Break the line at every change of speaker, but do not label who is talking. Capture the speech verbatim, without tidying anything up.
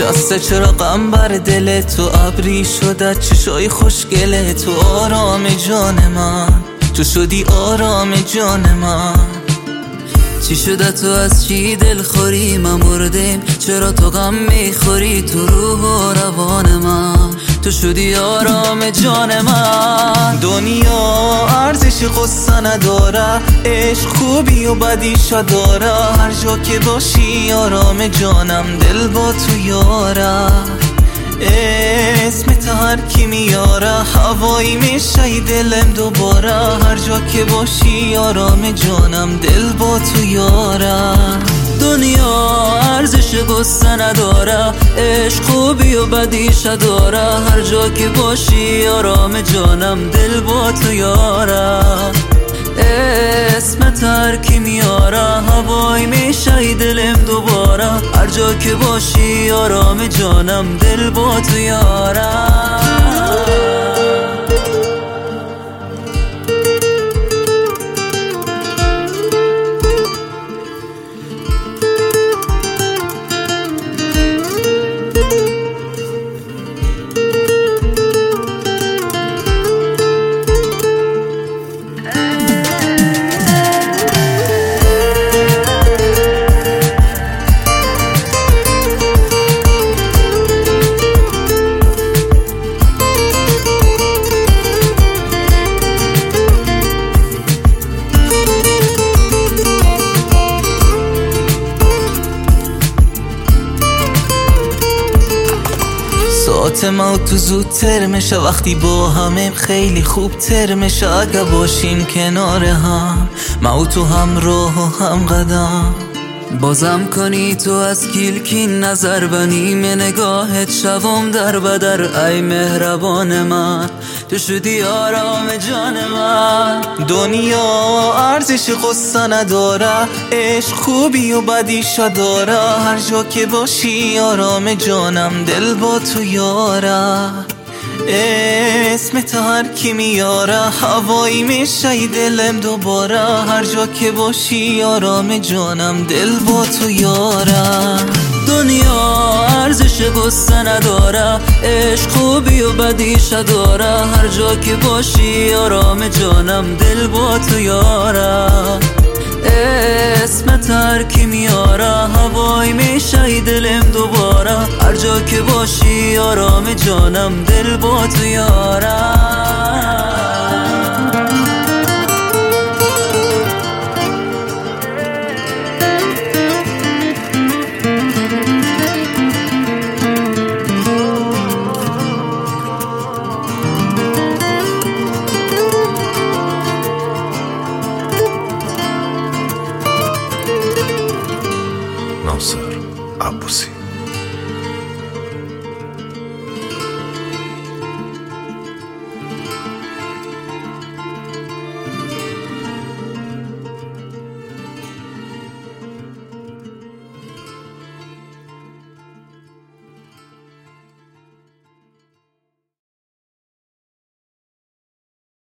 نشسته چرا غم بر دل تو، ابری شده چشای خوشگله تو. آرام جان من تو شدی، آرام جان من.
چی شده تو از چی دل خوری؟ من مردیم چرا تو غم میخوری؟ تو روح و روان من تو شدی آرام جان من.
دنیا ارزش قصه نداره، عشق خوبی و بدیشا داره. هر جا که باشی آرام جانم، دل با تو یاره. اسم تا هر کی میاره، هوایی میشه دلم دوباره. هر جا که باشی آرام جانم، دل با تو یاره.
دنیا ارزش قصه نداره، عشق خوبی و بدیش داره. هر جا که باشی آرام جانم، دل با تو یاره. اسم ترکی میاره، هوای میشه دلم دوباره. هر جا که باشی آرام جانم، دل با تو یاره.
ساعت ما تو زودتر میشه، وقتی با همه خیلی خوب تر میشه. اگه باشیم کنار هم، ما تو هم راه و هم قدم.
بازم کنی تو از کلکی نظر، بنیم نگاهت شوم در بدر. ای مهربان من تو شدی آرام جان من.
دنیا ارزش قصه نداره، عشق خوبی و بدیشا داره. هر جا که باشی آرام جانم، دل با تو یاره. اسم تا هر کی میاره، هوایی میشه دلم دوباره. هر جا که باشی آرام جانم، دل با تو یاره.
دنیا ارزش قصه نداره، عشق خوبی و بدیش داره. هر جا که باشی آرام جانم، دل با تو یاره. اسم ترکی میاره، هوای میشه دلم دوباره. هر جا که باشی آرام جانم، دل با تو یاره.